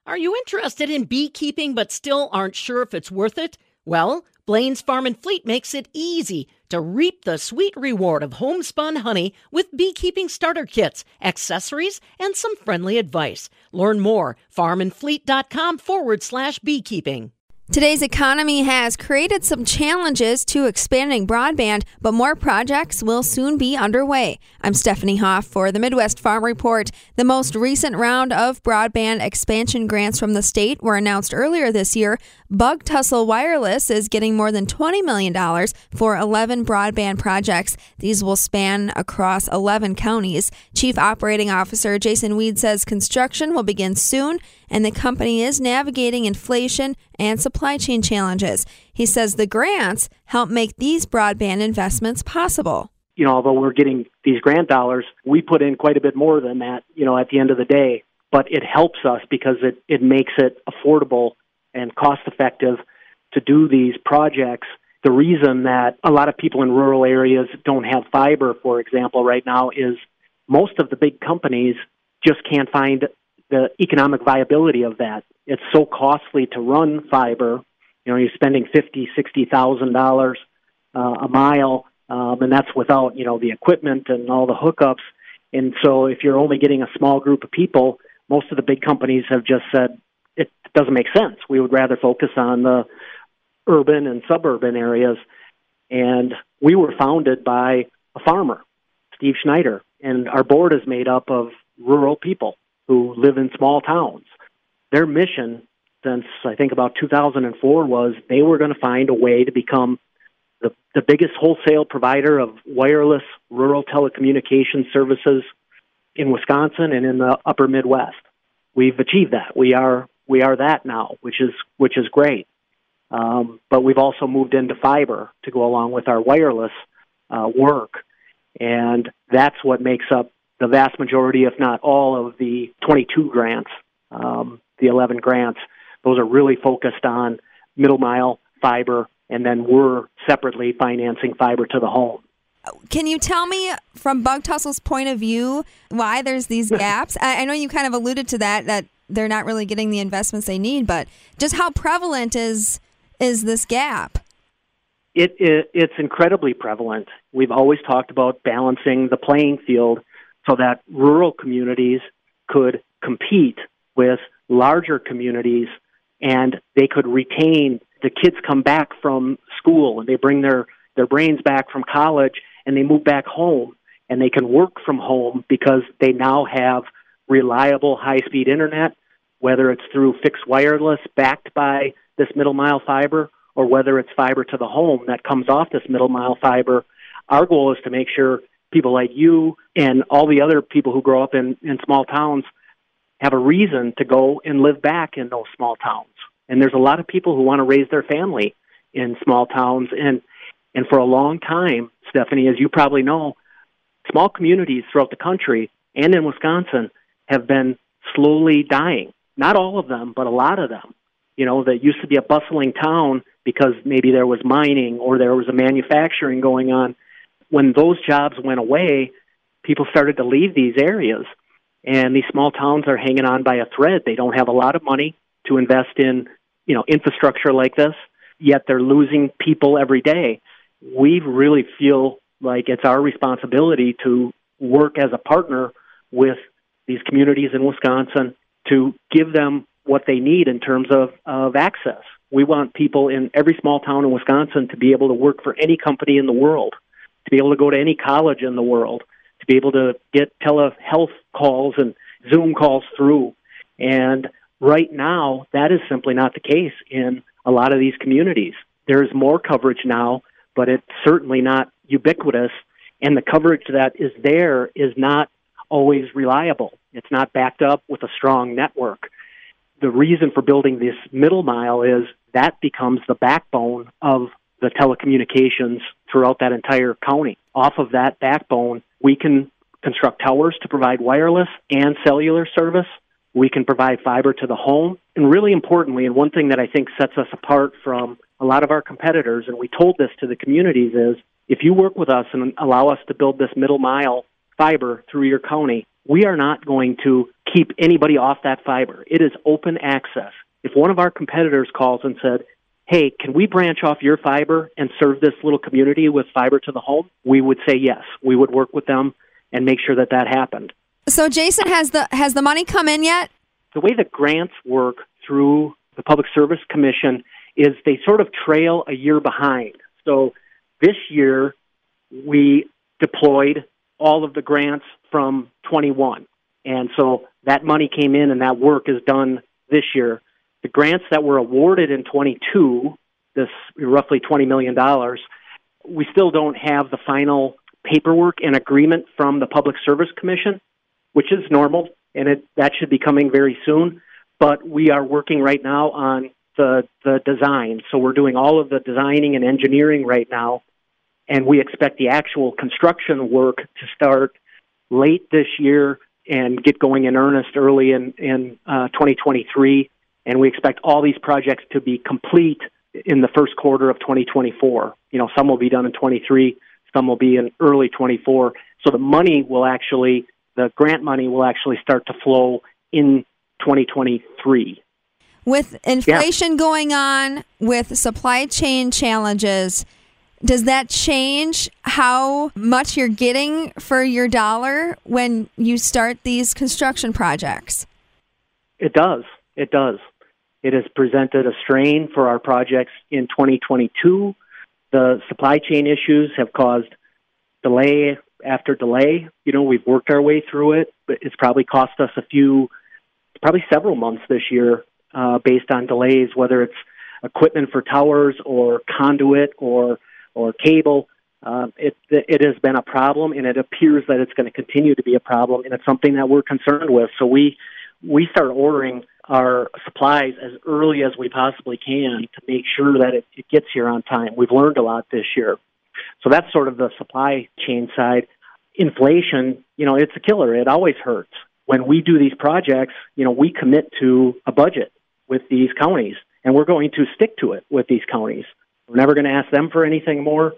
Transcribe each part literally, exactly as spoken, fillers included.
Are you interested in beekeeping but still aren't sure if it's worth it? Well, Blaine's Farm and Fleet makes it easy to reap the sweet reward of homespun honey with beekeeping starter kits, accessories, and some friendly advice. Learn more, farmandfleet.com forward slash beekeeping. Today's economy has created some challenges to expanding broadband, but more projects will soon be underway. I'm Stephanie Hoff for the Midwest Farm Report. The most recent round of broadband expansion grants from the state were announced earlier this year. Bug Tussle Wireless is getting more than twenty million dollars for eleven broadband projects. These will span across eleven counties. Chief Operating Officer Jason Weed says construction will begin soon, and the company is navigating inflation and supply chain challenges. He says the grants help make these broadband investments possible. You know, although we're getting these grant dollars, we put in quite a bit more than that, you know, at the end of the day. But it helps us because it, it makes it affordable and cost-effective to do these projects. The reason that a lot of people in rural areas don't have fiber, for example, right now is most of the big companies just can't find the economic viability of that. It's so costly to run fiber. You know, you're spending fifty thousand dollars, sixty thousand dollars uh, a mile, um, and that's without, you know, the equipment and all the hookups. And so if you're only getting a small group of people, most of the big companies have just said, it doesn't make sense. We would rather focus on the urban and suburban areas. And we were founded by a farmer, Steve Schneider, and our board is made up of rural people who live in small towns. Their mission since, I think, about two thousand four was they were going to find a way to become the, the biggest wholesale provider of wireless rural telecommunication services in Wisconsin and in the upper Midwest. We've achieved that. We are we are that now, which is which is great. Um, but we've also moved into fiber to go along with our wireless uh, work, and that's what makes up the vast majority, if not all, of the twenty-two grants, um, the eleven grants. Those are really focused on middle mile fiber, and then we're separately financing fiber to the home. Can you tell me, from Bug Tussle's point of view, why there's these gaps? I, I know you kind of alluded to that, that they're not really getting the investments they need, but just how prevalent is is this gap? It, it It's incredibly prevalent. We've always talked about balancing the playing field so that rural communities could compete with larger communities and they could retain. The kids come back from school and they bring their, their brains back from college and they move back home and they can work from home because they now have reliable high-speed internet, whether it's through fixed wireless backed by this middle-mile fiber or whether it's fiber to the home that comes off this middle-mile fiber. Our goal is to make sure people like you and all the other people who grow up in, in small towns have a reason to go and live back in those small towns. And there's a lot of people who want to raise their family in small towns. And, and for a long time, Stephanie, as you probably know, small communities throughout the country and in Wisconsin have been slowly dying. Not all of them, but a lot of them. You know, that used to be a bustling town because maybe there was mining or there was a manufacturing going on. When those jobs went away, people started to leave these areas. And these small towns are hanging on by a thread. They don't have a lot of money to invest in, you know, infrastructure like this, yet they're losing people every day. We really feel like it's our responsibility to work as a partner with these communities in Wisconsin to give them what they need in terms of, of access. We want people in every small town in Wisconsin to be able to work for any company in the world, to be able to go to any college in the world, to be able to get telehealth calls and Zoom calls through. And right now, that is simply not the case in a lot of these communities. There's more coverage now, but it's certainly not ubiquitous. And the coverage that is there is not always reliable. It's not backed up with a strong network. The reason for building this middle mile is that becomes the backbone of the telecommunications throughout that entire county. Off of that backbone, we can construct towers to provide wireless and cellular service. We can provide fiber to the home. And really importantly, and one thing that I think sets us apart from a lot of our competitors, and we told this to the communities, is if you work with us and allow us to build this middle mile fiber through your county, we are not going to keep anybody off that fiber. It is open access. If one of our competitors calls and said, hey, can we branch off your fiber and serve this little community with fiber to the home? We would say yes. We would work with them and make sure that that happened. So, Jason, has the has the money come in yet? The way that grants work through the Public Service Commission is they sort of trail a year behind. So this year, we deployed all of the grants from twenty-one. And so that money came in and that work is done this year. The grants that were awarded in twenty-two, this roughly twenty million dollars, we still don't have the final paperwork and agreement from the Public Service Commission, which is normal, and it, that should be coming very soon. But we are working right now on the, the design. So we're doing all of the designing and engineering right now, and we expect the actual construction work to start late this year and get going in earnest early in, in uh, twenty twenty-three. And we expect all these projects to be complete in the first quarter of twenty twenty-four. You know, some will be done in twenty-three, some will be in early twenty-four. So the money will actually, the grant money will actually start to flow in twenty twenty-three. With inflation yeah. going on, with supply chain challenges, does that change how much you're getting for your dollar when you start these construction projects? It does. It does. It has presented a strain for our projects in twenty twenty-two. The supply chain issues have caused delay after delay. You know, we've worked our way through it, but it's probably cost us a few, probably several months this year uh, based on delays, whether it's equipment for towers or conduit or or cable. Uh, it, it has been a problem, and it appears that it's going to continue to be a problem, and it's something that we're concerned with. So we we start ordering our supplies as early as we possibly can to make sure that it, it gets here on time. We've learned a lot this year. So that's sort of the supply chain side. Inflation, you know, it's a killer. It always hurts. When we do these projects, you know, we commit to a budget with these counties, and we're going to stick to it with these counties. We're never going to ask them for anything more.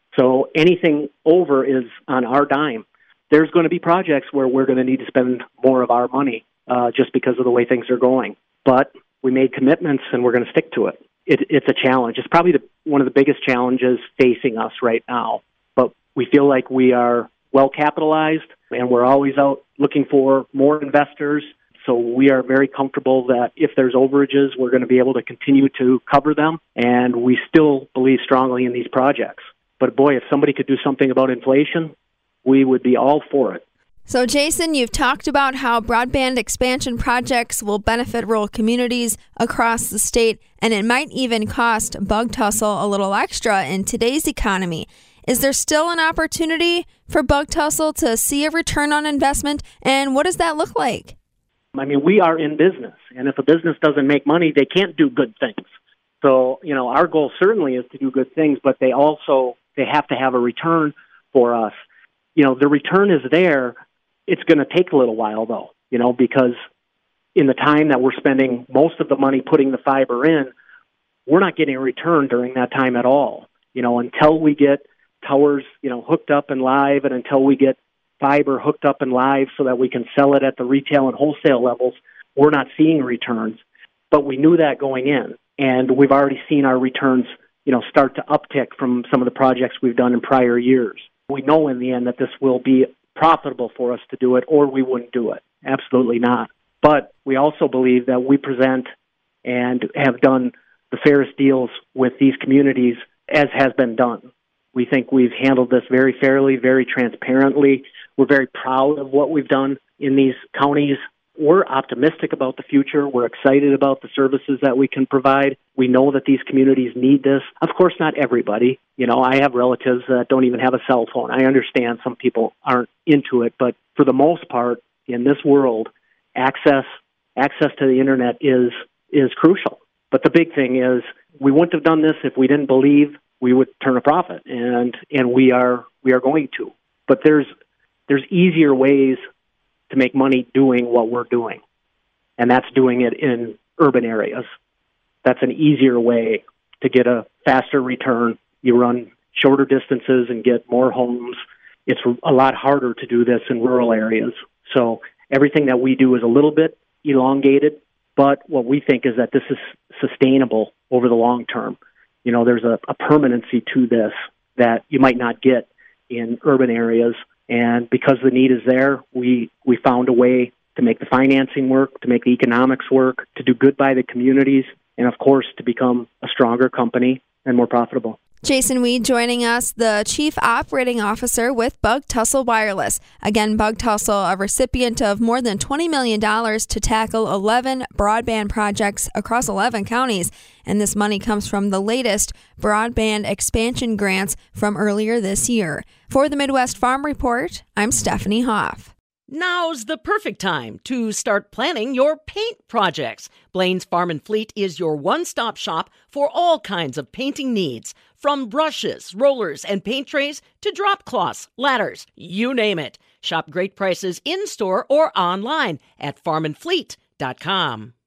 So anything over is on our dime. There's going to be projects where we're going to need to spend more of our money uh, just because of the way things are going. But we made commitments, and we're going to stick to it. it it's a challenge. It's probably the, one of the biggest challenges facing us right now. But we feel like we are well capitalized, and we're always out looking for more investors. So we are very comfortable that if there's overages, we're going to be able to continue to cover them, and we still believe strongly in these projects. But boy, if somebody could do something about inflation, we would be all for it. So Jason, you've talked about how broadband expansion projects will benefit rural communities across the state, and it might even cost Bug Tussle a little extra in today's economy. Is there still an opportunity for Bug Tussle to see a return on investment, and what does that look like? I mean, we are in business, and if a business doesn't make money, they can't do good things. So, you know, our goal certainly is to do good things, but they also, they have to have a return for us. You know, the return is there. It's going to take a little while, though, you know, because in the time that we're spending most of the money putting the fiber in, we're not getting a return during that time at all. You know, until we get towers, you know, hooked up and live, and until we get fiber hooked up and live so that we can sell it at the retail and wholesale levels, we're not seeing returns. But we knew that going in, and we've already seen our returns, you know, start to uptick from some of the projects we've done in prior years. We know in the end that this will be profitable for us to do it, or we wouldn't do it. Absolutely not. But we also believe that we present and have done the fairest deals with these communities as has been done. We think we've handled this very fairly, very transparently. We're very proud of what we've done in these counties. We're optimistic about the future. We're excited about the services that we can provide. We know that these communities need this. Of course, not everybody. You know, I have relatives that don't even have a cell phone. I understand some people aren't into it, but for the most part, in this world, access access to the internet is is crucial. But the big thing is, we wouldn't have done this if we didn't believe we would turn a profit, and and we are we are going to. But there's there's easier ways to make money doing what we're doing, and that's doing it in urban areas. That's an easier way to get a faster return. You run shorter distances and get more homes. It's a lot harder to do this in rural areas. So everything that we do is a little bit elongated, but what we think is that this is sustainable over the long term. You know, there's a, a permanency to this that you might not get in urban areas. And because the need is there, we, we found a way to make the financing work, to make the economics work, to do good by the communities, and of course, to become a stronger company and more profitable. Jason Weed joining us, the Chief Operating Officer with Bug Tussle Wireless. Again, Bug Tussle, a recipient of more than twenty million dollars to tackle eleven broadband projects across eleven counties. And this money comes from the latest broadband expansion grants from earlier this year. For the Midwest Farm Report, I'm Stephanie Hoff. Now's the perfect time to start planning your paint projects. Blaine's Farm and Fleet is your one-stop shop for all kinds of painting needs. From brushes, rollers, and paint trays to drop cloths, ladders, you name it. Shop great prices in-store or online at farm and fleet dot com.